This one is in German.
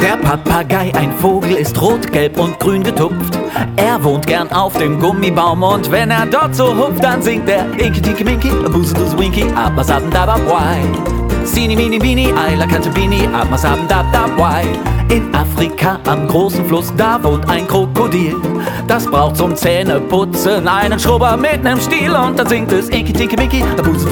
Der Papagei, ein Vogel, ist rot, gelb und grün getupft. Er wohnt gern auf dem Gummibaum und wenn er dort so hupft, dann singt er Inky Dinky Minky, Busedus Winky, Abmasabn Dabab Wai. Sini Mini Bini, Eila Kantabini, Abmasabn Dab Dab Wai. In Afrika am großen Fluss, da wohnt ein Krokodil. Das braucht zum Zähneputzen einen Schrubber mit nem Stiel und dann singt es Inky Dinky Minky,